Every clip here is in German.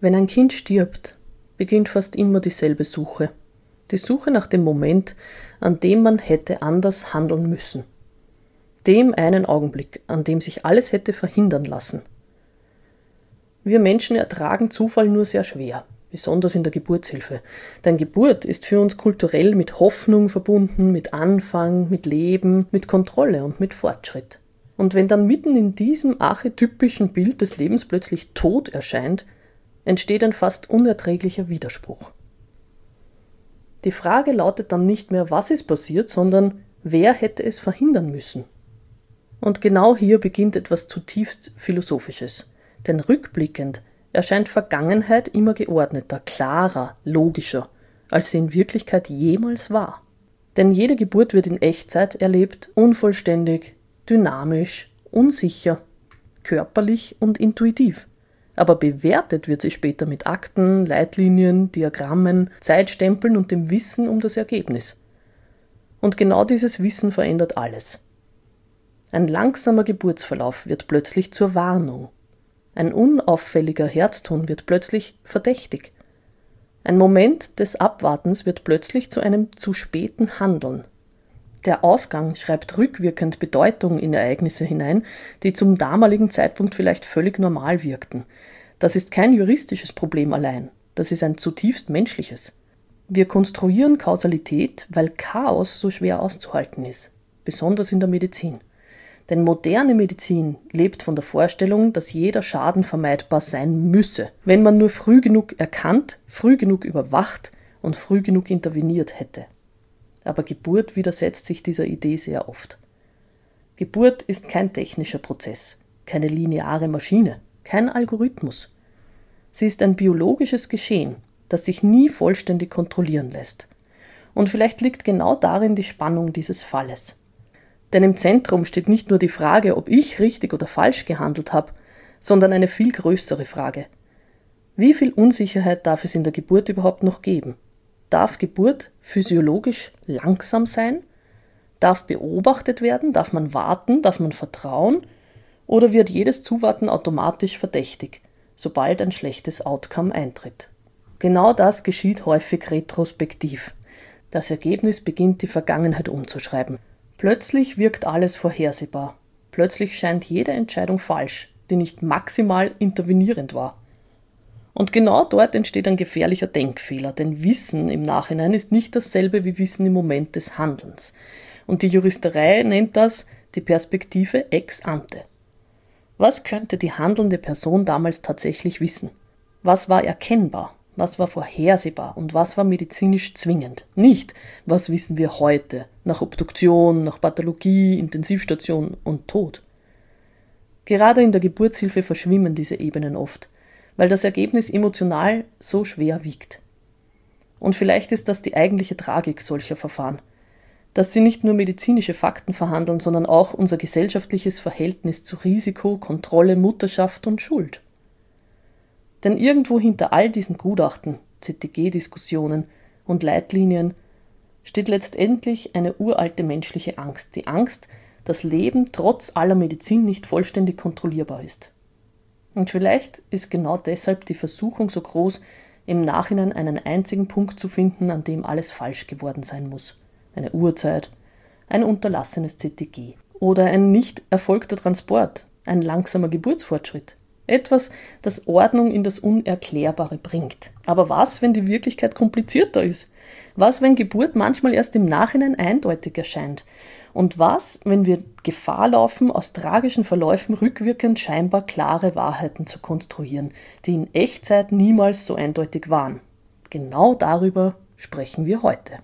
Wenn ein Kind stirbt, beginnt fast immer dieselbe Suche. Die Suche nach dem Moment, an dem man hätte anders handeln müssen. Dem einen Augenblick, an dem sich alles hätte verhindern lassen. Wir Menschen ertragen Zufall nur sehr schwer, besonders in der Geburtshilfe. Denn Geburt ist für uns kulturell mit Hoffnung verbunden, mit Anfang, mit Leben, mit Kontrolle und mit Fortschritt. Und wenn dann mitten in diesem archetypischen Bild des Lebens plötzlich Tod erscheint, entsteht ein fast unerträglicher Widerspruch. Die Frage lautet dann nicht mehr, was ist passiert, sondern wer hätte es verhindern müssen? Und genau hier beginnt etwas zutiefst Philosophisches. Denn rückblickend erscheint Vergangenheit immer geordneter, klarer, logischer, als sie in Wirklichkeit jemals war. Denn jede Geburt wird in Echtzeit erlebt, unvollständig, dynamisch, unsicher, körperlich und intuitiv. Aber bewertet wird sie später mit Akten, Leitlinien, Diagrammen, Zeitstempeln und dem Wissen um das Ergebnis. Und genau dieses Wissen verändert alles. Ein langsamer Geburtsverlauf wird plötzlich zur Warnung. Ein unauffälliger Herzton wird plötzlich verdächtig. Ein Moment des Abwartens wird plötzlich zu einem zu späten Handeln. Der Ausgang schreibt rückwirkend Bedeutung in Ereignisse hinein, die zum damaligen Zeitpunkt vielleicht völlig normal wirkten. Das ist kein juristisches Problem allein, das ist ein zutiefst menschliches. Wir konstruieren Kausalität, weil Chaos so schwer auszuhalten ist, besonders in der Medizin. Denn moderne Medizin lebt von der Vorstellung, dass jeder Schaden vermeidbar sein müsse, wenn man nur früh genug erkannt, früh genug überwacht und früh genug interveniert hätte. Aber Geburt widersetzt sich dieser Idee sehr oft. Geburt ist kein technischer Prozess, keine lineare Maschine, kein Algorithmus. Sie ist ein biologisches Geschehen, das sich nie vollständig kontrollieren lässt. Und vielleicht liegt genau darin die Spannung dieses Falles. Denn im Zentrum steht nicht nur die Frage, ob ich richtig oder falsch gehandelt habe, sondern eine viel größere Frage. Wie viel Unsicherheit darf es in der Geburt überhaupt noch geben? Darf Geburt physiologisch langsam sein? Darf beobachtet werden? Darf man warten? Darf man vertrauen? Oder wird jedes Zuwarten automatisch verdächtig, sobald ein schlechtes Outcome eintritt? Genau das geschieht häufig retrospektiv. Das Ergebnis beginnt, die Vergangenheit umzuschreiben. Plötzlich wirkt alles vorhersehbar. Plötzlich scheint jede Entscheidung falsch, die nicht maximal intervenierend war. Und genau dort entsteht ein gefährlicher Denkfehler, denn Wissen im Nachhinein ist nicht dasselbe wie Wissen im Moment des Handelns. Und die Juristerei nennt das die Perspektive ex ante. Was könnte die handelnde Person damals tatsächlich wissen? Was war erkennbar? Was war vorhersehbar und was war medizinisch zwingend? Nicht, was wissen wir heute, nach Obduktion, nach Pathologie, Intensivstation und Tod. Gerade in der Geburtshilfe verschwimmen diese Ebenen oft, weil das Ergebnis emotional so schwer wiegt. Und vielleicht ist das die eigentliche Tragik solcher Verfahren, dass sie nicht nur medizinische Fakten verhandeln, sondern auch unser gesellschaftliches Verhältnis zu Risiko, Kontrolle, Mutterschaft und Schuld. Denn irgendwo hinter all diesen Gutachten, ZTG-Diskussionen und Leitlinien steht letztendlich eine uralte menschliche Angst, die Angst, dass Leben trotz aller Medizin nicht vollständig kontrollierbar ist. Und vielleicht ist genau deshalb die Versuchung so groß, im Nachhinein einen einzigen Punkt zu finden, an dem alles falsch geworden sein muss. Eine Uhrzeit, ein unterlassenes ZTG oder ein nicht erfolgter Transport, ein langsamer Geburtsfortschritt. Etwas, das Ordnung in das Unerklärbare bringt. Aber was, wenn die Wirklichkeit komplizierter ist? Was, wenn Geburt manchmal erst im Nachhinein eindeutig erscheint? Und was, wenn wir Gefahr laufen, aus tragischen Verläufen rückwirkend scheinbar klare Wahrheiten zu konstruieren, die in Echtzeit niemals so eindeutig waren? Genau darüber sprechen wir heute.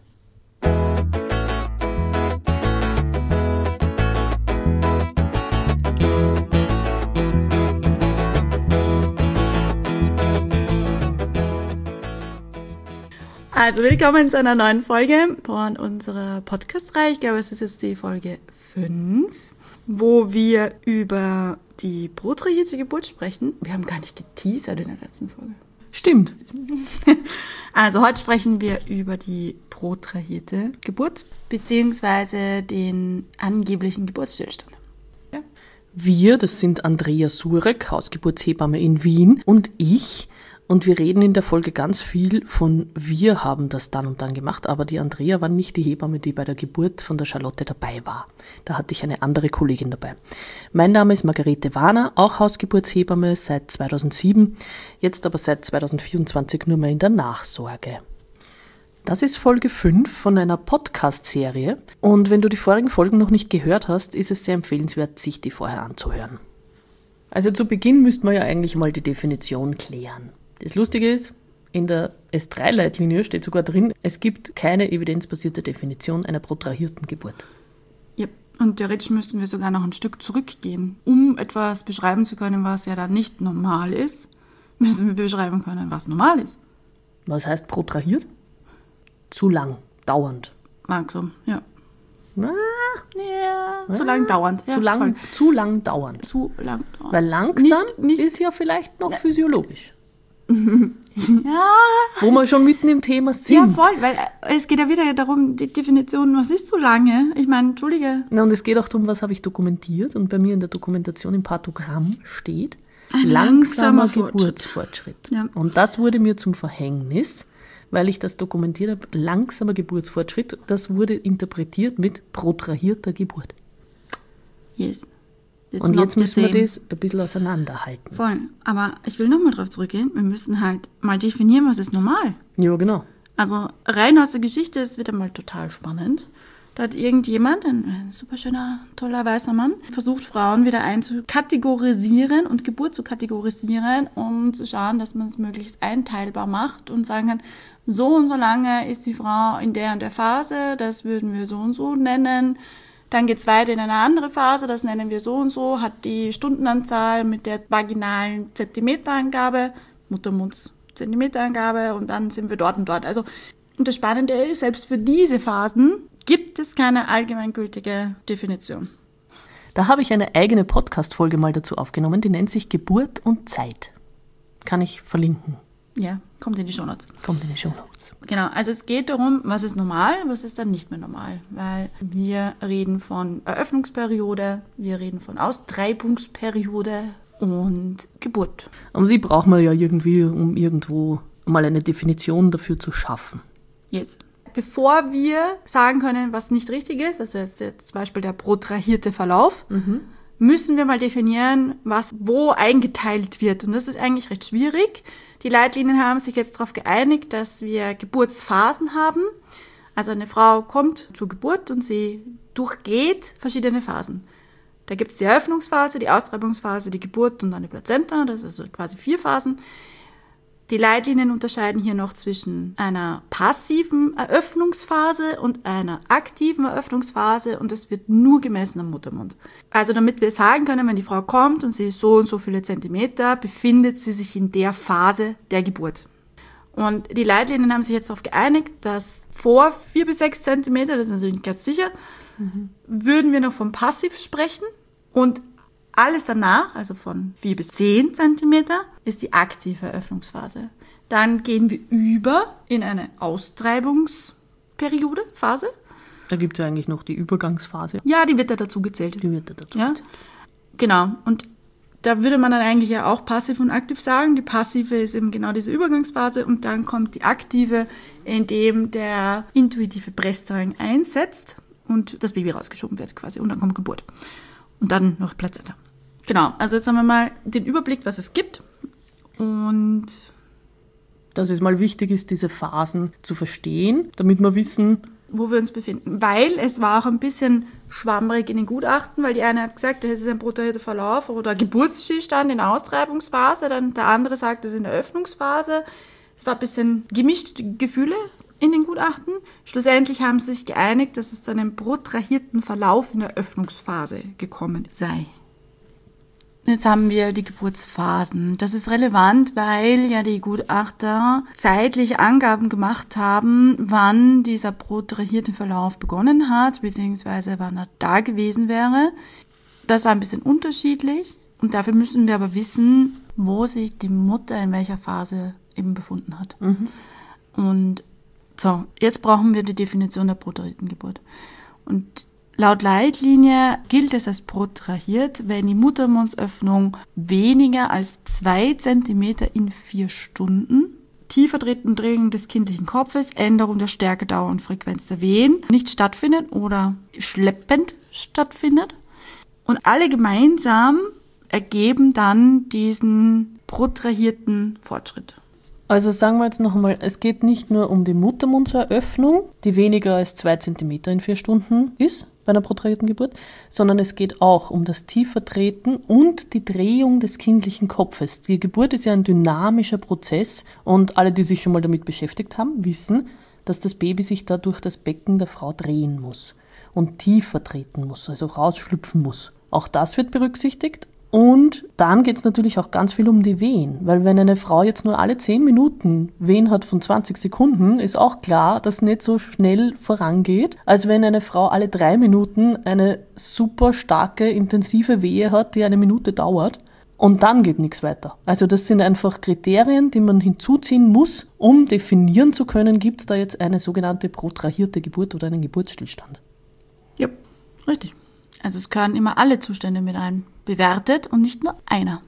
Also willkommen zu einer neuen Folge von unserer Podcast-Reihe. Ich glaube, es ist jetzt die Folge 5, wo wir über die protrahierte Geburt sprechen. Wir haben gar nicht geteasert in der letzten Folge. Stimmt. Also heute sprechen wir über die protrahierte Geburt beziehungsweise den angeblichen Geburtsstillstand. Wir, das sind Andrea Surek, Hausgeburtshebamme in Wien, und ich, Und wir reden in der Folge ganz viel von wir haben das dann und dann gemacht, aber die Andrea war nicht die Hebamme, die bei der Geburt von der Charlotte dabei war. Da hatte ich eine andere Kollegin dabei. Mein Name ist Margarete Warner, auch Hausgeburtshebamme seit 2007, jetzt aber seit 2024 nur mehr in der Nachsorge. Das ist Folge 5 von einer Podcast-Serie und wenn du die vorigen Folgen noch nicht gehört hast, ist es sehr empfehlenswert, sich die vorher anzuhören. Also zu Beginn müsste man ja eigentlich mal die Definition klären. Das Lustige ist, in der S3-Leitlinie steht sogar drin, es gibt keine evidenzbasierte Definition einer protrahierten Geburt. Ja, und theoretisch müssten wir sogar noch ein Stück zurückgehen. Um etwas beschreiben zu können, was ja dann nicht normal ist, müssen wir beschreiben können, was normal ist. Was heißt protrahiert? Zu lang, dauernd. Langsam, ja. Ja, zu lang dauernd. Ja, zu lang dauernd. Zu lang dauernd. Weil langsam nicht ist ja vielleicht noch physiologisch. Ja. Wo wir schon mitten im Thema sind. Ja, voll, weil es geht ja wieder darum, die Definition, was ist zu lange? Ich meine, entschuldige. Na, und es geht auch darum, was habe ich dokumentiert. Und bei mir in der Dokumentation im Pathogramm steht Ein langsamer langsamer Geburtsfortschritt. Ja. Und das wurde mir zum Verhängnis, weil ich das dokumentiert habe, langsamer Geburtsfortschritt. Das wurde interpretiert mit protrahierter Geburt. Yes. Und jetzt müssen wir das ein bisschen auseinanderhalten. Voll. Aber ich will nochmal drauf zurückgehen. Wir müssen halt mal definieren, was ist normal. Ja, genau. Also rein aus der Geschichte ist wieder mal total spannend. Da hat irgendjemand, ein super schöner, toller weißer Mann, versucht, Frauen wieder einzukategorisieren und Geburt zu kategorisieren, um zu schauen, dass man es möglichst einteilbar macht und sagen kann, so und so lange ist die Frau in der und der Phase, das würden wir so und so nennen. Dann geht es weiter in eine andere Phase, das nennen wir so und so, hat die Stundenanzahl mit der vaginalen Zentimeterangabe, Muttermunds Zentimeterangabe und dann sind wir dort und dort. Also, und das Spannende ist, selbst für diese Phasen gibt es keine allgemeingültige Definition. Da habe ich eine eigene Podcast-Folge mal dazu aufgenommen, die nennt sich Geburt und Zeit. Kann ich verlinken. Ja, kommt in die Shownotes. Kommt in die Shownotes. Genau, also es geht darum, was ist normal, was ist dann nicht mehr normal. Weil wir reden von Eröffnungsperiode, wir reden von Austreibungsperiode und Geburt. Aber die braucht man ja irgendwie, um irgendwo mal eine Definition dafür zu schaffen. Yes. Bevor wir sagen können, was nicht richtig ist, also jetzt zum Beispiel der protrahierte Verlauf, müssen wir mal definieren, was wo eingeteilt wird. Und das ist eigentlich recht schwierig. Die Leitlinien haben sich jetzt darauf geeinigt, dass wir Geburtsphasen haben. Also eine Frau kommt zur Geburt und sie durchgeht verschiedene Phasen. Da gibt es die Eröffnungsphase, die Austreibungsphase, die Geburt und dann die Plazenta. Das ist also quasi 4 Phasen. Die Leitlinien unterscheiden hier noch zwischen einer passiven Eröffnungsphase und einer aktiven Eröffnungsphase und das wird nur gemessen am Muttermund. Also damit wir sagen können, wenn die Frau kommt und sie ist so und so viele Zentimeter, befindet sie sich in der Phase der Geburt. Und die Leitlinien haben sich jetzt darauf geeinigt, dass vor 4 bis 6 Zentimeter, das ist natürlich nicht ganz sicher, würden wir noch vom Passiv sprechen und alles danach, also von 4 bis 10 Zentimeter, ist die aktive Eröffnungsphase. Dann gehen wir über in eine Austreibungsperiode, Phase. Da gibt es ja eigentlich noch die Übergangsphase. Ja, die wird da dazu gezählt. Ja? Genau. Und da würde man dann eigentlich ja auch passiv und aktiv sagen. Die passive ist eben genau diese Übergangsphase und dann kommt die aktive, in dem der intuitive Brustring einsetzt und das Baby rausgeschoben wird quasi und dann kommt Geburt. Und dann noch Plazenta. Genau, also jetzt haben wir mal den Überblick, was es gibt. Und dass es mal wichtig ist, diese Phasen zu verstehen, damit wir wissen, wo wir uns befinden. Weil es war auch ein bisschen schwammrig in den Gutachten, weil die eine hat gesagt, das ist ein protrahierter Verlauf oder Geburtsstillstand in der Austreibungsphase, dann der andere sagt, das ist in der Öffnungsphase. Es war ein bisschen gemischte Gefühle in den Gutachten. Schlussendlich haben sie sich geeinigt, dass es zu einem protrahierten Verlauf in der Öffnungsphase gekommen sei. Jetzt haben wir die Geburtsphasen. Das ist relevant, weil ja die Gutachter zeitliche Angaben gemacht haben, wann dieser protrahierte Verlauf begonnen hat, beziehungsweise wann er da gewesen wäre. Das war ein bisschen unterschiedlich und dafür müssen wir aber wissen, wo sich die Mutter in welcher Phase eben befunden hat. Und so, jetzt brauchen wir die Definition der protrahierten Geburt. Und Laut Leitlinie gilt es als protrahiert, wenn die Muttermundsöffnung weniger als 2 cm in 4 Stunden, Tiefertreten, Drehung des kindlichen Kopfes, Änderung der Stärke, Dauer und Frequenz der Wehen nicht stattfindet oder schleppend stattfindet. Und alle gemeinsam ergeben dann diesen protrahierten Fortschritt. Also sagen wir jetzt noch einmal, es geht nicht nur um die Muttermundseröffnung, die weniger als 2 cm in 4 Stunden ist bei einer protrahierten Geburt, sondern es geht auch um das Tiefertreten und die Drehung des kindlichen Kopfes. Die Geburt ist ja ein dynamischer Prozess und alle, die sich schon mal damit beschäftigt haben, wissen, dass das Baby sich da durch das Becken der Frau drehen muss und tiefer treten muss, also rausschlüpfen muss. Auch das wird berücksichtigt. Und dann geht es natürlich auch ganz viel um die Wehen, weil wenn eine Frau jetzt nur alle 10 Minuten Wehen hat von 20 Sekunden, ist auch klar, dass nicht so schnell vorangeht, als wenn eine Frau alle 3 Minuten eine super starke, intensive Wehe hat, die 1 Minute dauert und dann geht nichts weiter. Also das sind einfach Kriterien, die man hinzuziehen muss, um definieren zu können, gibt es da jetzt eine sogenannte protrahierte Geburt oder einen Geburtsstillstand. Ja, richtig. Also es gehören immer alle Zustände mit ein bewertet und nicht nur einer.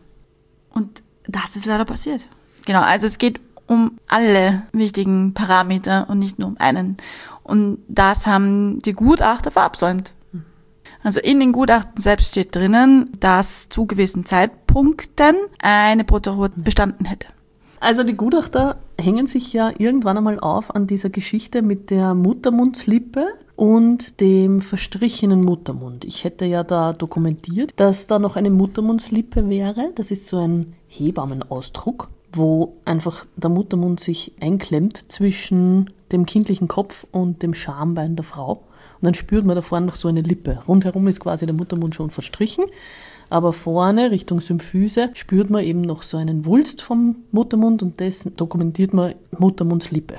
Und das ist leider passiert. Genau, also es geht um alle wichtigen Parameter und nicht nur um einen. Und das haben die Gutachter verabsäumt. Also in den Gutachten selbst steht drinnen, dass zu gewissen Zeitpunkten eine Protrahur bestanden hätte. Also die Gutachter hängen sich ja irgendwann einmal auf an dieser Geschichte mit der Muttermundslippe und dem verstrichenen Muttermund. Ich hätte ja da dokumentiert, dass da noch eine Muttermundslippe wäre. Das ist so ein Hebammenausdruck, wo einfach der Muttermund sich einklemmt zwischen dem kindlichen Kopf und dem Schambein der Frau. Und dann spürt man da vorne noch so eine Lippe. Rundherum ist quasi der Muttermund schon verstrichen. Aber vorne, Richtung Symphyse, spürt man eben noch so einen Wulst vom Muttermund und das dokumentiert man Muttermundslippe.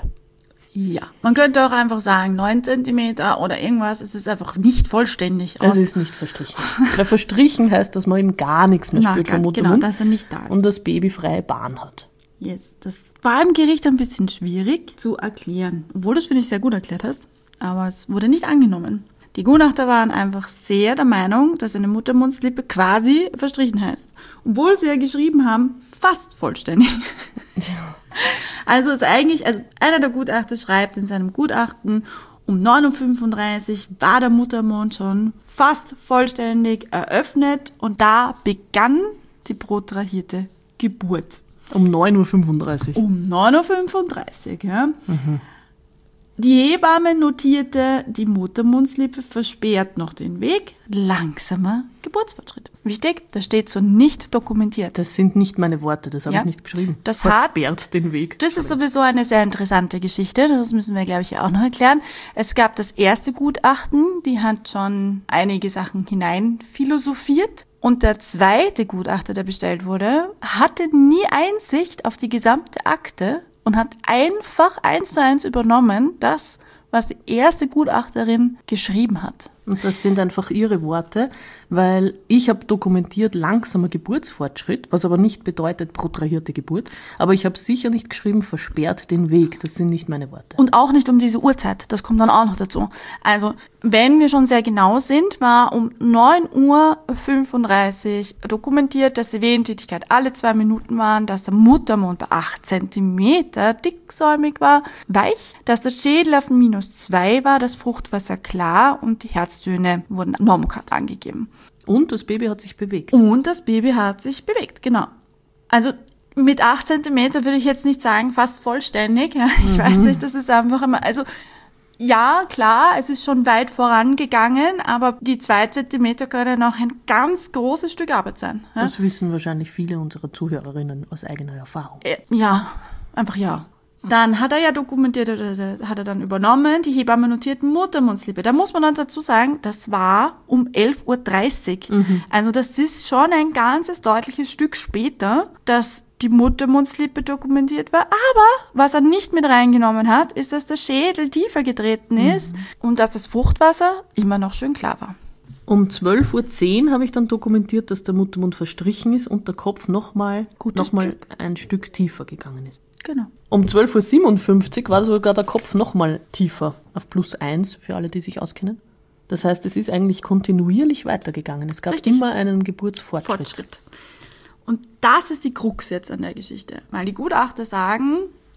Ja, man könnte auch einfach sagen 9 cm oder irgendwas, es ist einfach nicht vollständig aus. Es ist nicht verstrichen. Weil verstrichen heißt, dass man eben gar nichts mehr spürt vom Muttermund. Genau, dass er nicht da ist. Und das Baby freie Bahn hat. Yes, das war im Gericht ein bisschen schwierig zu erklären. Obwohl du es, finde ich, sehr gut erklärt hast, aber es wurde nicht angenommen. Die Gutachter waren einfach sehr der Meinung, dass eine Muttermundslippe quasi verstrichen heißt. Obwohl sie ja geschrieben haben, fast vollständig. Also ist eigentlich, einer der Gutachter schreibt in seinem Gutachten, um 9:35 Uhr war der Muttermund schon fast vollständig eröffnet und da begann die protrahierte Geburt. Um 9:35 Uhr. Um 9:35 Uhr, ja. Mhm. Die Hebamme notierte, die Muttermundslippe versperrt noch den Weg, langsamer Geburtsfortschritt. Wichtig, das steht so nicht dokumentiert. Das sind nicht meine Worte, das habe ich nicht geschrieben. Das versperrt den Weg. Das ist sowieso eine sehr interessante Geschichte, das müssen wir, glaube ich, auch noch erklären. Es gab das erste Gutachten, die hat schon einige Sachen hinein philosophiert. Und der zweite Gutachter, der bestellt wurde, hatte nie Einsicht auf die gesamte Akte und hat einfach 1:1 übernommen, das, was die erste Gutachterin geschrieben hat. Und das sind einfach ihre Worte, weil ich habe dokumentiert langsamer Geburtsfortschritt, was aber nicht bedeutet protrahierte Geburt. Aber ich habe sicher nicht geschrieben, versperrt den Weg. Das sind nicht meine Worte. Und auch nicht um diese Uhrzeit. Das kommt dann auch noch dazu. Also, wenn wir schon sehr genau sind, war um 9:35 Uhr dokumentiert, dass die Wehentätigkeit alle 2 Minuten waren, dass der Muttermund bei 8 Zentimeter dicksäumig war, weich, dass der Schädel auf -2 war, das Fruchtwasser klar und die Herztöne wurden Normcat angegeben. Und das Baby hat sich bewegt. Und das Baby hat sich bewegt, genau. Also mit 8 Zentimeter würde ich jetzt nicht sagen, fast vollständig. Ja, ich weiß nicht, das ist einfach immer, also ja, klar, es ist schon weit vorangegangen, aber die 2 Zentimeter können noch ein ganz großes Stück Arbeit sein. Ja? Das wissen wahrscheinlich viele unserer Zuhörerinnen aus eigener Erfahrung. Ja, einfach ja. Dann hat er ja dokumentiert, oder hat er dann übernommen, die Hebamme notiert Muttermundslippe. Da muss man dann dazu sagen, das war um 11:30 Uhr. Also das ist schon ein ganzes deutliches Stück später, dass die Muttermundslippe dokumentiert war. Aber was er nicht mit reingenommen hat, ist, dass der Schädel tiefer getreten ist und dass das Fruchtwasser immer noch schön klar war. Um 12:10 Uhr habe ich dann dokumentiert, dass der Muttermund verstrichen ist und der Kopf nochmal ein Stück tiefer gegangen ist. Genau. Um 12:57 Uhr war sogar der Kopf nochmal tiefer auf +1 für alle, die sich auskennen. Das heißt, es ist eigentlich kontinuierlich weitergegangen. Es gab immer einen Geburtsfortschritt. Und das ist die Krux jetzt an der Geschichte. Weil die Gutachter sagen,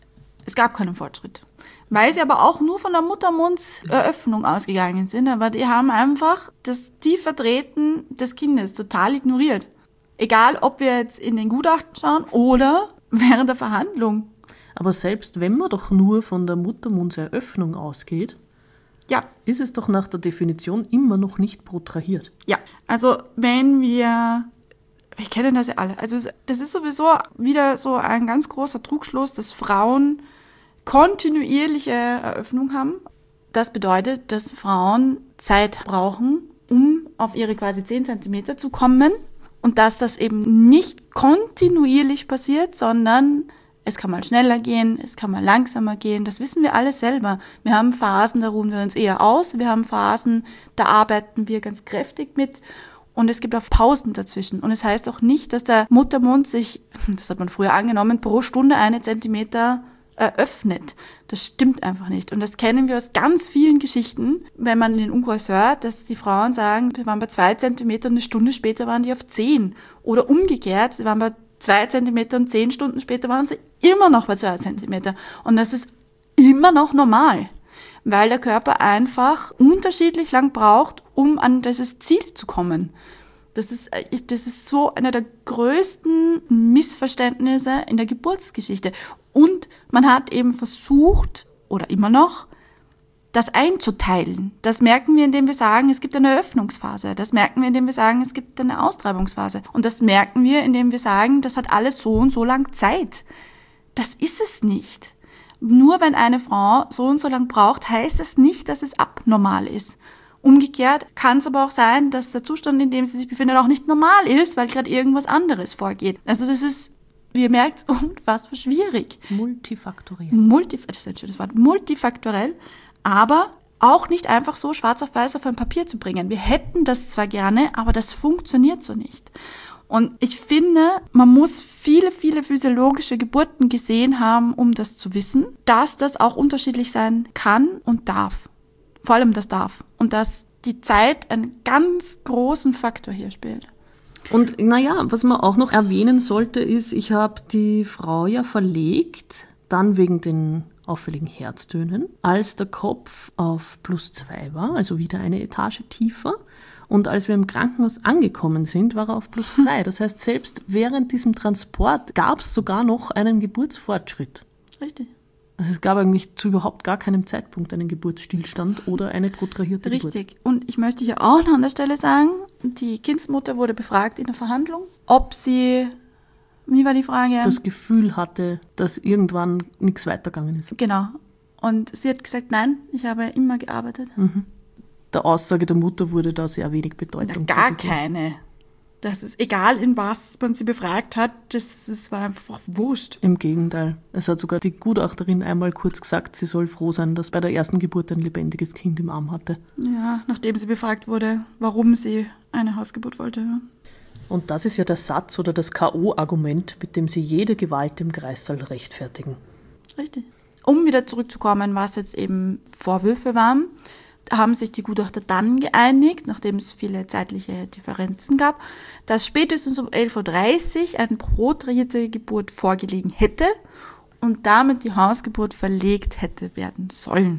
es gab keinen Fortschritt. Weil sie aber auch nur von der Muttermundseröffnung ausgegangen sind. Aber die haben einfach das Tiefertreten des Kindes total ignoriert. Egal, ob wir jetzt in den Gutachten schauen oder während der Verhandlung. Aber selbst wenn man doch nur von der Muttermundseröffnung ausgeht, ist es doch nach der Definition immer noch nicht protrahiert. Ja, also wenn wir kennen das ja alle, also das ist sowieso wieder so ein ganz großer Trugschluss, dass Frauen kontinuierliche Eröffnung haben. Das bedeutet, dass Frauen Zeit brauchen, um auf ihre quasi 10 Zentimeter zu kommen und dass das eben nicht kontinuierlich passiert, sondern es kann mal schneller gehen, es kann mal langsamer gehen. Das wissen wir alle selber. Wir haben Phasen, da ruhen wir uns eher aus. Wir haben Phasen, da arbeiten wir ganz kräftig mit. Und es gibt auch Pausen dazwischen. Und es heißt auch nicht, dass der Muttermund sich, das hat man früher angenommen, pro Stunde 1 Zentimeter eröffnet. Das stimmt einfach nicht. Und das kennen wir aus ganz vielen Geschichten, wenn man in den Umkreis hört, dass die Frauen sagen, wir waren bei 2 Zentimeter und eine Stunde später waren die auf 10. Oder umgekehrt, sie waren bei 2 Zentimeter und 10 Stunden später waren sie immer noch bei 2 Zentimeter. Und das ist immer noch normal, weil der Körper einfach unterschiedlich lang braucht, um an dieses Ziel zu kommen. Das ist so einer der größten Missverständnisse in der Geburtsgeschichte. Und man hat eben versucht, oder immer noch, das einzuteilen. Das merken wir, indem wir sagen, es gibt eine Eröffnungsphase. Das merken wir, indem wir sagen, es gibt eine Austreibungsphase. Und das merken wir, indem wir sagen, das hat alles so und so lang Zeit. Das ist es nicht. Nur wenn eine Frau so und so lang braucht, heißt es nicht, dass es abnormal ist. Umgekehrt kann es aber auch sein, dass der Zustand, in dem sie sich befindet, auch nicht normal ist, weil gerade irgendwas anderes vorgeht. Also das ist, wie ihr merkt, unfassbar schwierig. Multifaktoriell. Das ist ein schönes Wort. Multifaktoriell, aber auch nicht einfach so schwarz auf weiß auf ein Papier zu bringen. Wir hätten das zwar gerne, aber das funktioniert so nicht. Und ich finde, man muss viele, viele physiologische Geburten gesehen haben, um das zu wissen, dass das auch unterschiedlich sein kann und darf. Vor allem das darf. Und dass die Zeit einen ganz großen Faktor hier spielt. Und was man auch noch erwähnen sollte, ist, ich habe die Frau ja verlegt, dann wegen den auffälligen Herztönen, als der Kopf auf +2 war, also wieder eine Etage tiefer. Und als wir im Krankenhaus angekommen sind, war er auf +3. Das heißt, selbst während diesem Transport gab es sogar noch einen Geburtsfortschritt. Richtig. Also es gab eigentlich zu überhaupt gar keinem Zeitpunkt einen Geburtsstillstand oder eine protrahierte Geburt. Richtig. Und ich möchte hier auch noch an der Stelle sagen, die Kindsmutter wurde befragt in der Verhandlung, ob sie, wie war die Frage? Das Gefühl hatte, dass irgendwann nichts weitergegangen ist. Genau. Und sie hat gesagt, nein, ich habe immer gearbeitet. Der Aussage der Mutter wurde da sehr wenig Bedeutung Gar zugegeben. keine. Das ist egal, in was man sie befragt hat, das war einfach wurscht. Im Gegenteil. Es hat sogar die Gutachterin einmal kurz gesagt, sie soll froh sein, dass bei der ersten Geburt ein lebendiges Kind im Arm hatte. Ja, nachdem sie befragt wurde, warum sie eine Hausgeburt wollte. Ja. Und das ist ja der Satz oder das K.O.-Argument, mit dem sie jede Gewalt im Kreissaal rechtfertigen. Richtig. Um wieder zurückzukommen, was jetzt eben Vorwürfe waren, haben sich die Gutachter dann geeinigt, nachdem es viele zeitliche Differenzen gab, dass spätestens um 11.30 Uhr eine protrahierte Geburt vorgelegen hätte und damit die Hausgeburt verlegt hätte werden sollen.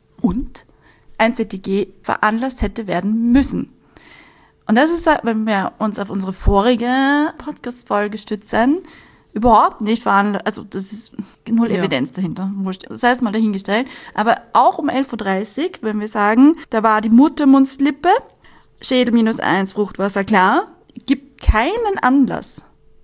Und ein ZTG veranlasst hätte werden müssen. Und das ist, wenn wir uns auf unsere vorige Podcast-Folge stützen, überhaupt nicht veranlasst, also das ist null Evidenz dahinter, wurscht. Das heißt mal dahingestellt. Aber auch um 11.30 Uhr, wenn wir sagen, da war die Muttermundslippe, Schädel -1, Fruchtwasser klar, gibt keinen Anlass,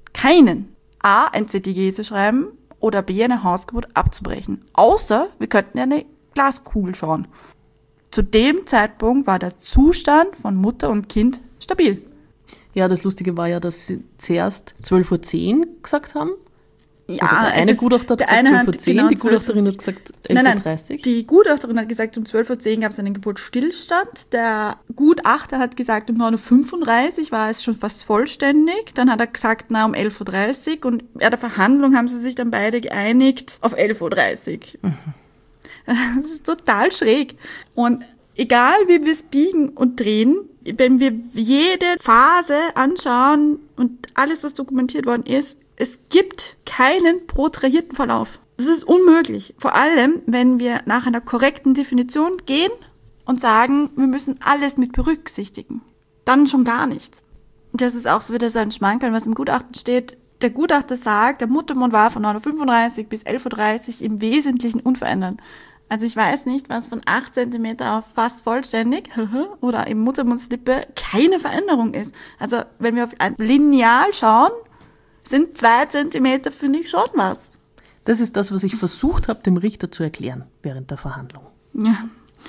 A, ein ZTG zu schreiben oder B, eine Hausgeburt abzubrechen. Außer, wir könnten ja eine Glaskugel schauen. Zu dem Zeitpunkt war der Zustand von Mutter und Kind stabil. Ja, das Lustige war ja, dass sie zuerst 12.10 Uhr gesagt haben. Ja, oder der eine Gutachter hat gesagt 12.10 Uhr, die Gutachterin hat gesagt 11.30 Uhr. Die Gutachterin hat gesagt, um 12.10 Uhr gab es einen Geburtsstillstand. Der Gutachter hat gesagt, um 9.35 Uhr war es schon fast vollständig. Dann hat er gesagt, um 11.30 Uhr. Und bei der Verhandlung haben sie sich dann beide geeinigt auf 11.30 Uhr. Das ist total schräg. Und egal wie wir es biegen und drehen, wenn wir jede Phase anschauen und alles, was dokumentiert worden ist, es gibt keinen protrahierten Verlauf. Es ist unmöglich. Vor allem, wenn wir nach einer korrekten Definition gehen und sagen, wir müssen alles mit berücksichtigen. Dann schon gar nicht. Das ist auch so wieder so ein Schmankerl, was im Gutachten steht. Der Gutachter sagt, der Muttermund war von 9:35 bis 11:30 im Wesentlichen unverändert. Also ich weiß nicht, was von 8 cm auf fast vollständig oder im Muttermundslippe keine Veränderung ist. Also wenn wir auf ein Lineal schauen, sind 2 cm, finde ich, schon was. Das ist das, was ich versucht habe, dem Richter zu erklären während der Verhandlung. Ja.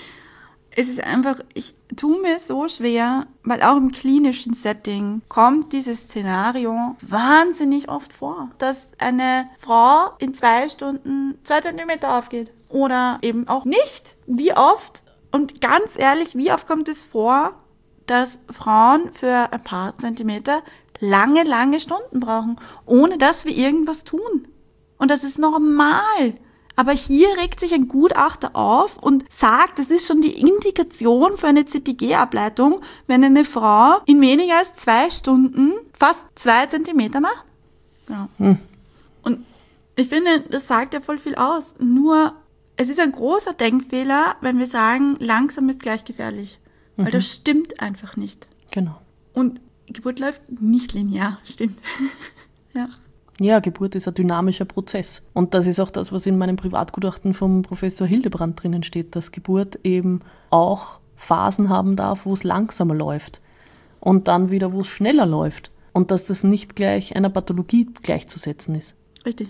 Es ist einfach, ich tue mir so schwer, weil auch im klinischen Setting kommt dieses Szenario wahnsinnig oft vor, dass eine Frau in 2 Stunden 2 cm aufgeht. Oder eben auch nicht. Wie oft, und ganz ehrlich, wie oft kommt es vor, dass Frauen für ein paar Zentimeter lange Stunden brauchen, ohne dass wir irgendwas tun. Und das ist normal. Aber hier regt sich ein Gutachter auf und sagt, das ist schon die Indikation für eine CTG-Ableitung, wenn eine Frau in weniger als 2 Stunden fast 2 Zentimeter macht. Genau. Und ich finde, das sagt ja voll viel aus. Nur, es ist ein großer Denkfehler, wenn wir sagen, langsam ist gleich gefährlich. Weil das stimmt einfach nicht. Genau. Und Geburt läuft nicht linear, stimmt. Ja. Ja, Geburt ist ein dynamischer Prozess. Und das ist auch das, was in meinem Privatgutachten vom Professor Hildebrand drinnen steht, dass Geburt eben auch Phasen haben darf, wo es langsamer läuft und dann wieder, wo es schneller läuft. Und dass das nicht gleich einer Pathologie gleichzusetzen ist. Richtig.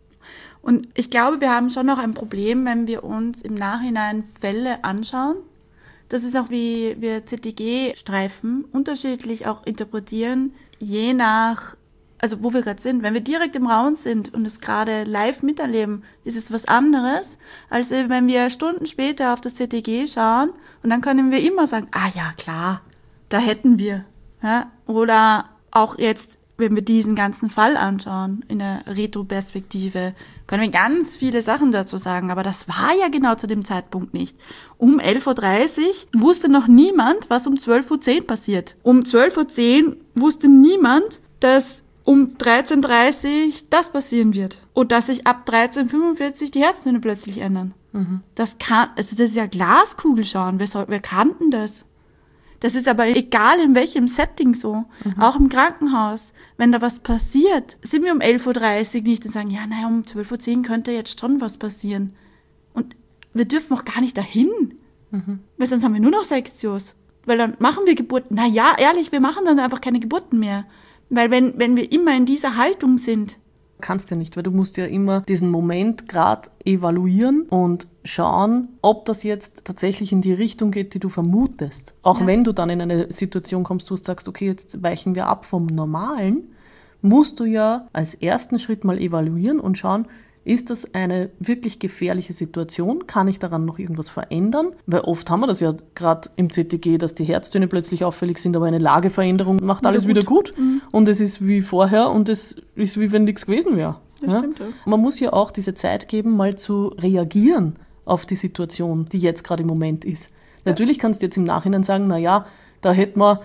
Und ich glaube, wir haben schon noch ein Problem, wenn wir uns im Nachhinein Fälle anschauen. Das ist auch, wie wir CTG-Streifen unterschiedlich auch interpretieren, je nach, also wo wir gerade sind. Wenn wir direkt im Raum sind und es gerade live miterleben, ist es was anderes, als wenn wir Stunden später auf das CTG schauen und dann können wir immer sagen, ah ja, klar, da hätten wir. Ja? Oder auch jetzt, wenn wir diesen ganzen Fall anschauen, in der Retroperspektive, können wir ganz viele Sachen dazu sagen, aber das war ja genau zu dem Zeitpunkt nicht. Um 11:30 Uhr wusste noch niemand, was um 12:10 Uhr passiert. Um 12:10 Uhr wusste niemand, dass um 13:30 Uhr das passieren wird. Und dass sich ab 13:45 Uhr die Herztöne plötzlich ändern. Das ist ja Glaskugelschauen. Wer kannten das? Das ist aber egal in welchem Setting so. Auch im Krankenhaus. Wenn da was passiert, sind wir um 11:30 Uhr nicht und sagen, ja, naja, um 12:10 Uhr könnte jetzt schon was passieren. Und wir dürfen auch gar nicht dahin. Weil sonst haben wir nur noch Sektios. Weil dann machen wir Geburten. Na ja, ehrlich, wir machen dann einfach keine Geburten mehr. Weil wenn wir immer in dieser Haltung sind. Kannst ja nicht, weil du musst ja immer diesen Moment gerade evaluieren und schauen, ob das jetzt tatsächlich in die Richtung geht, die du vermutest. Auch wenn du dann in eine Situation kommst, wo du sagst, okay, jetzt weichen wir ab vom Normalen, musst du ja als ersten Schritt mal evaluieren und schauen, ist das eine wirklich gefährliche Situation? Kann ich daran noch irgendwas verändern? Weil oft haben wir das ja gerade im CTG, dass die Herztöne plötzlich auffällig sind, aber eine Lageveränderung macht alles wieder gut. Und es ist wie vorher und es ist wie wenn nichts gewesen wäre. Das stimmt, ja. Man muss ja auch diese Zeit geben, mal zu reagieren auf die Situation, die jetzt gerade im Moment ist. Natürlich kannst du jetzt im Nachhinein sagen, naja, da hätten wir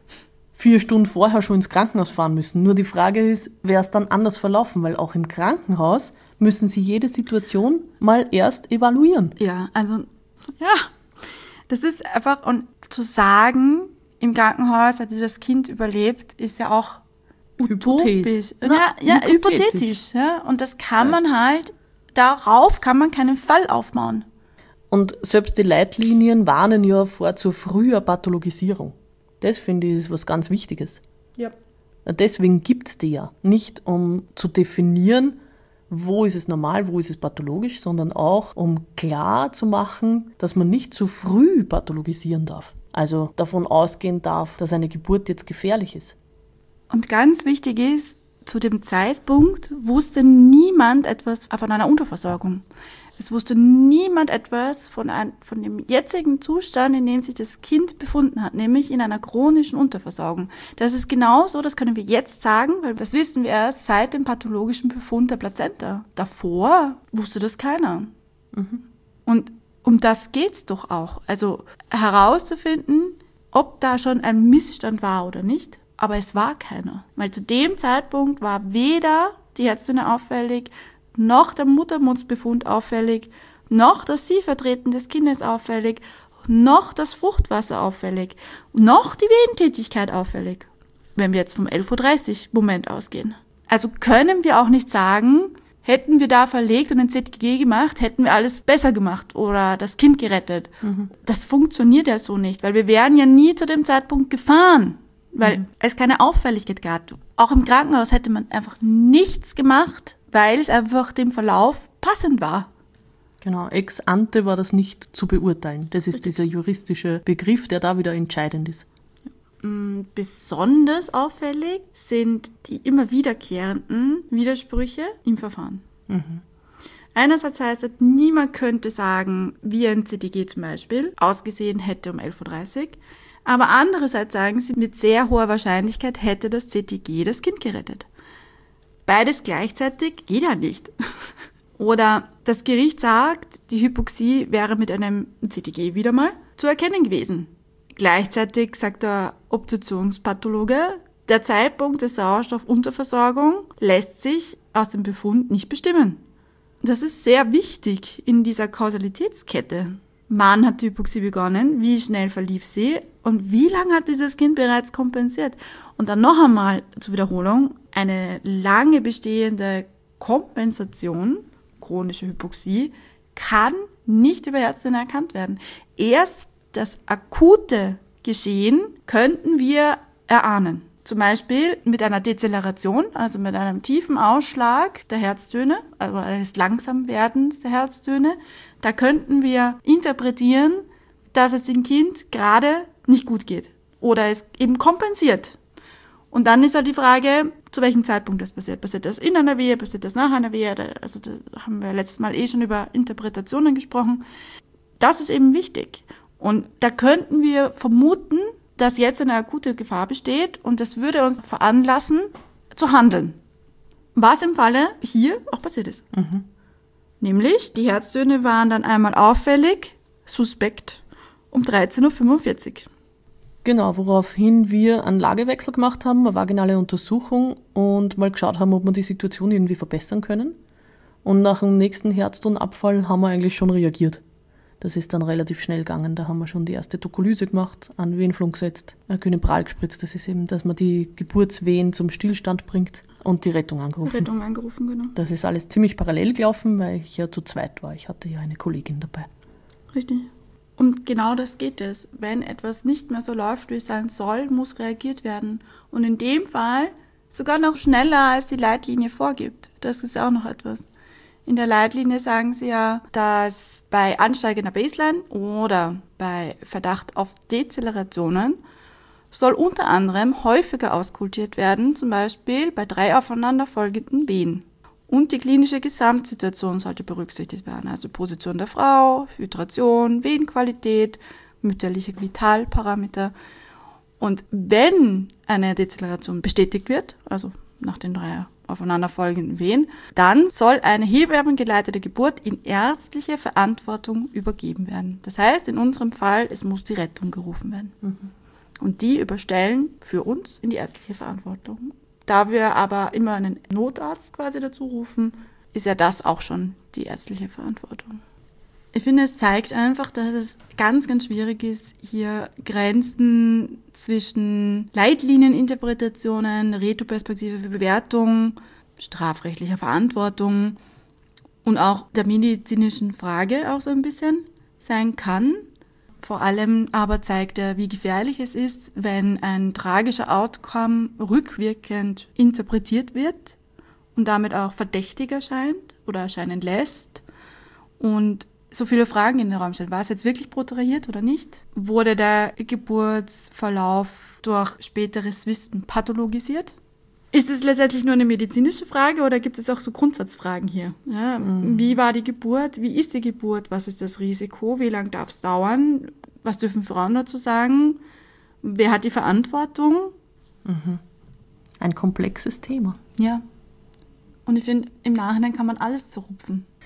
4 Stunden vorher schon ins Krankenhaus fahren müssen. Nur die Frage ist, wäre es dann anders verlaufen? Weil auch im Krankenhaus müssen sie jede Situation mal erst evaluieren. Ja, also, ja, das ist einfach, und zu sagen, im Krankenhaus hat das Kind überlebt, ist ja auch utopisch. Hypothetisch. Ja, und das kann man halt, darauf kann man keinen Fall aufbauen. Und selbst die Leitlinien warnen ja vor zu früher Pathologisierung. Das, finde ich, ist was ganz Wichtiges. Ja. Deswegen gibt es die ja. Nicht um zu definieren, wo ist es normal, wo ist es pathologisch, sondern auch, um klar zu machen, dass man nicht zu früh pathologisieren darf. Also davon ausgehen darf, dass eine Geburt jetzt gefährlich ist. Und ganz wichtig ist, zu dem Zeitpunkt wusste niemand etwas von einer Unterversorgung. Es wusste niemand etwas von dem jetzigen Zustand, in dem sich das Kind befunden hat, nämlich in einer chronischen Unterversorgung. Das ist genauso, das können wir jetzt sagen, weil das wissen wir erst seit dem pathologischen Befund der Plazenta. Davor wusste das keiner. Und um das geht's doch auch. Also herauszufinden, ob da schon ein Missstand war oder nicht. Aber es war keiner. Weil zu dem Zeitpunkt war weder die Herzdünne auffällig, noch der Muttermundsbefund auffällig, noch das Sievertreten des Kindes auffällig, noch das Fruchtwasser auffällig, noch die Wehentätigkeit auffällig, wenn wir jetzt vom 11:30 Uhr Moment ausgehen. Also können wir auch nicht sagen, hätten wir da verlegt und ein ZGG gemacht, hätten wir alles besser gemacht oder das Kind gerettet. Das funktioniert ja so nicht, weil wir wären ja nie zu dem Zeitpunkt gefahren, weil es keine Auffälligkeit gab. Auch im Krankenhaus hätte man einfach nichts gemacht, weil es einfach dem Verlauf passend war. Genau, ex ante war das nicht zu beurteilen. Das ist dieser juristische Begriff, der da wieder entscheidend ist. Besonders auffällig sind die immer wiederkehrenden Widersprüche im Verfahren. Einerseits heißt es, niemand könnte sagen, wie ein CTG zum Beispiel ausgesehen hätte um 11:30 Uhr, aber andererseits sagen sie, mit sehr hoher Wahrscheinlichkeit hätte das CTG das Kind gerettet. Beides gleichzeitig geht ja nicht. Oder das Gericht sagt, die Hypoxie wäre mit einem CTG wieder mal zu erkennen gewesen. Gleichzeitig sagt der Obduktionspathologe, der Zeitpunkt der Sauerstoffunterversorgung lässt sich aus dem Befund nicht bestimmen. Das ist sehr wichtig in dieser Kausalitätskette. Wann hat die Hypoxie begonnen? Wie schnell verlief sie? Und wie lange hat dieses Kind bereits kompensiert? Und dann noch einmal zur Wiederholung, eine lange bestehende Kompensation, chronische Hypoxie, kann nicht über Ärzte erkannt werden. Erst das akute Geschehen könnten wir erahnen. Zum Beispiel mit einer Dezeleration, also mit einem tiefen Ausschlag der Herztöne, also eines Langsamwerdens der Herztöne. Da könnten wir interpretieren, dass es dem Kind gerade nicht gut geht oder es eben kompensiert. Und dann ist halt die Frage, zu welchem Zeitpunkt das passiert. Passiert das in einer Wehe, passiert das nach einer Wehe? Also da haben wir letztes Mal schon über Interpretationen gesprochen. Das ist eben wichtig. Und da könnten wir vermuten, dass jetzt eine akute Gefahr besteht und das würde uns veranlassen, zu handeln. Was im Falle hier auch passiert ist. Nämlich, die Herztöne waren dann einmal auffällig, suspekt, um 13:45 Uhr. Genau, woraufhin wir einen Lagewechsel gemacht haben, eine vaginale Untersuchung und mal geschaut haben, ob wir die Situation irgendwie verbessern können. Und nach dem nächsten Herztonabfall haben wir eigentlich schon reagiert. Das ist dann relativ schnell gegangen. Da haben wir schon die erste Tokolyse gemacht, einen Wehenflug gesetzt, ein Kynepral gespritzt. Das ist eben, dass man die Geburtswehen zum Stillstand bringt und die Rettung angerufen. Genau. Das ist alles ziemlich parallel gelaufen, weil ich ja zu zweit war. Ich hatte ja eine Kollegin dabei. Richtig. Und genau das geht es. Wenn etwas nicht mehr so läuft, wie es sein soll, muss reagiert werden. Und in dem Fall sogar noch schneller, als die Leitlinie vorgibt. Das ist auch noch etwas. In der Leitlinie sagen sie ja, dass bei ansteigender Baseline oder bei Verdacht auf Dezellerationen soll unter anderem häufiger auskultiert werden, zum Beispiel bei 3 aufeinanderfolgenden Wehen. Und die klinische Gesamtsituation sollte berücksichtigt werden, also Position der Frau, Hydration, Wehenqualität, mütterliche Vitalparameter. Und wenn eine Dezeleration bestätigt wird, also nach den 3 aufeinanderfolgenden Wehen, dann soll eine hebamengeleitete Geburt in ärztliche Verantwortung übergeben werden. Das heißt, in unserem Fall, es muss die Rettung gerufen werden. Und die überstellen für uns in die ärztliche Verantwortung. Da wir aber immer einen Notarzt quasi dazu rufen, ist ja das auch schon die ärztliche Verantwortung. Ich finde, es zeigt einfach, dass es ganz, ganz schwierig ist, hier Grenzen zwischen Leitlinieninterpretationen, Retroperspektive für Bewertung, strafrechtlicher Verantwortung und auch der medizinischen Frage auch so ein bisschen sein kann. Vor allem aber zeigt er, wie gefährlich es ist, wenn ein tragischer Outcome rückwirkend interpretiert wird und damit auch verdächtig erscheint oder erscheinen lässt und so viele Fragen in den Raum stellen. War es jetzt wirklich protrahiert oder nicht? Wurde der Geburtsverlauf durch späteres Wissen pathologisiert? Ist es letztendlich nur eine medizinische Frage oder gibt es auch so Grundsatzfragen hier? Ja, wie war die Geburt? Wie ist die Geburt? Was ist das Risiko? Wie lange darf es dauern? Was dürfen Frauen dazu sagen? Wer hat die Verantwortung? Ein komplexes Thema. Ja. Und ich finde, im Nachhinein kann man alles zerrupfen.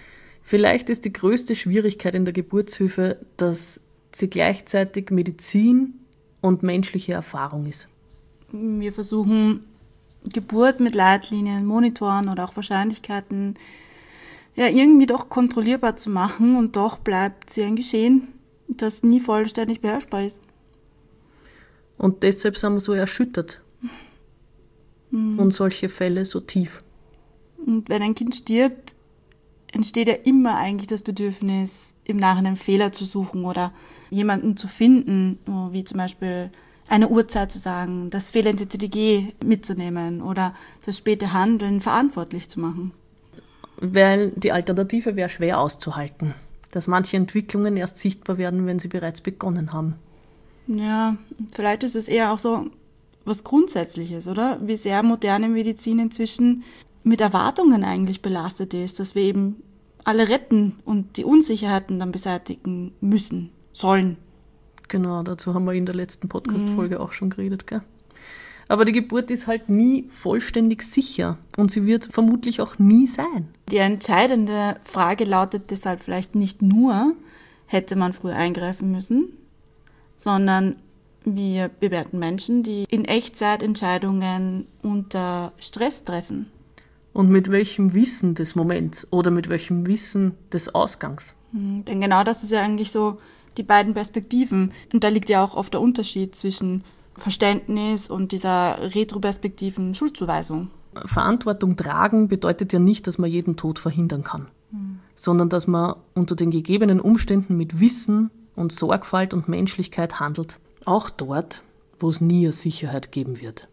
Vielleicht ist die größte Schwierigkeit in der Geburtshilfe, dass sie gleichzeitig Medizin und menschliche Erfahrung ist. Wir versuchen, Geburt mit Leitlinien, Monitoren oder auch Wahrscheinlichkeiten ja irgendwie doch kontrollierbar zu machen, und doch bleibt sie ein Geschehen, das nie vollständig beherrschbar ist. Und deshalb sind wir so erschüttert. Und solche Fälle so tief. Und wenn ein Kind stirbt, entsteht ja immer eigentlich das Bedürfnis, im Nachhinein Fehler zu suchen oder jemanden zu finden, wie zum Beispiel eine Uhrzeit zu sagen, das fehlende TTG mitzunehmen oder das späte Handeln verantwortlich zu machen. Weil die Alternative wäre schwer auszuhalten. Dass manche Entwicklungen erst sichtbar werden, wenn sie bereits begonnen haben. Ja, vielleicht ist es eher auch so was Grundsätzliches, oder? Wie sehr moderne Medizin inzwischen mit Erwartungen eigentlich belastet ist, dass wir eben alle retten und die Unsicherheiten dann beseitigen müssen, sollen. Genau, dazu haben wir in der letzten Podcast-Folge auch schon geredet, gell? Aber die Geburt ist halt nie vollständig sicher und sie wird vermutlich auch nie sein. Die entscheidende Frage lautet deshalb vielleicht nicht nur, hätte man früher eingreifen müssen, sondern wir bewerten Menschen, die in Echtzeit Entscheidungen unter Stress treffen. Und mit welchem Wissen des Moments oder mit welchem Wissen des Ausgangs? Denn genau das ist ja eigentlich so die beiden Perspektiven. Und da liegt ja auch oft der Unterschied zwischen Verständnis und dieser retroperspektiven Schuldzuweisung. Verantwortung tragen bedeutet ja nicht, dass man jeden Tod verhindern kann, sondern dass man unter den gegebenen Umständen mit Wissen und Sorgfalt und Menschlichkeit handelt. Auch dort, wo es nie eine Sicherheit geben wird.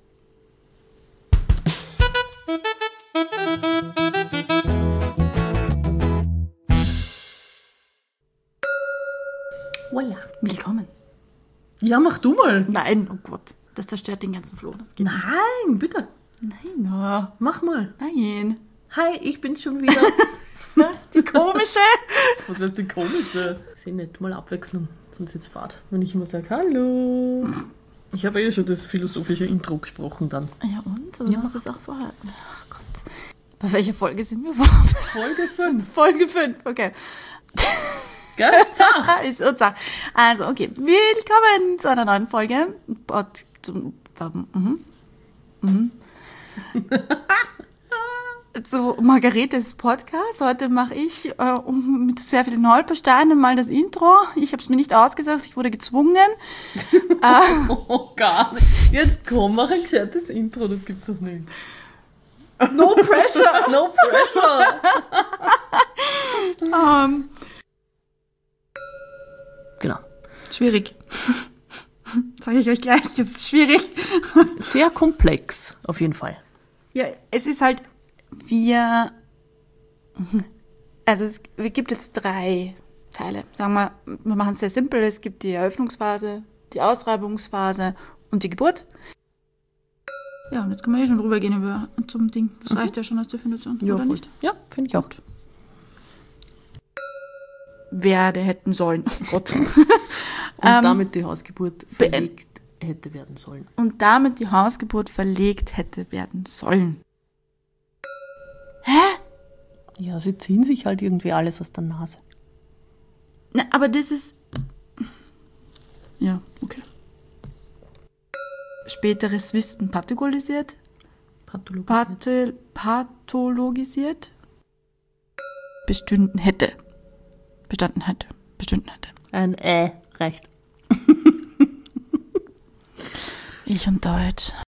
Voila. Willkommen. Ja, mach du mal. Nein, oh Gott, das zerstört den ganzen Floh. Das geht nicht. Nein, bitte. Nein, Mach mal. nein. Hi, ich bin's schon wieder. Die komische. Was heißt die komische? Seh nicht, mal Abwechslung, sonst ist Fahrt. Wenn ich immer sage, hallo. Ich habe schon das philosophische Intro gesprochen dann. Ja, und? Aber Ja. du hast das auch vorher. Ach Gott. Bei welcher Folge sind wir überhaupt? Folge 5. Folge 5, okay. Gell, ist Zach. Ist unser. Also, okay. Willkommen zu einer neuen Folge. Zu Margaretes Podcast. Heute mache ich mit sehr vielen Holpersteinen mal das Intro. Ich habe es mir nicht ausgesucht, ich wurde gezwungen. Oh, gar nicht. Jetzt komm, mach ein gescheites Intro, das gibt's doch nicht. No pressure! No pressure. Genau. Schwierig. Sage ich euch gleich, es ist schwierig. Sehr komplex, auf jeden Fall. Ja, es ist halt, es gibt jetzt 3 Teile. Sagen wir machen es sehr simpel. Es gibt die Eröffnungsphase, die Austreibungsphase und die Geburt. Ja, und jetzt können wir schon rübergehen zum Ding. Das reicht ja schon als Definition, Ja, oder voll. nicht? Ja, finde ich auch. Werde hätten sollen. Oh Gott. Und damit die Hausgeburt verlegt hätte werden sollen. Und damit die Hausgeburt verlegt hätte werden sollen. Hä? Ja, sie ziehen sich halt irgendwie alles aus der Nase. Na, aber das ist... Ja, okay. Späteres Wissen pathologisiert. Pathologisiert. Bestanden hätte. Ein reicht. Ich und Deutsch.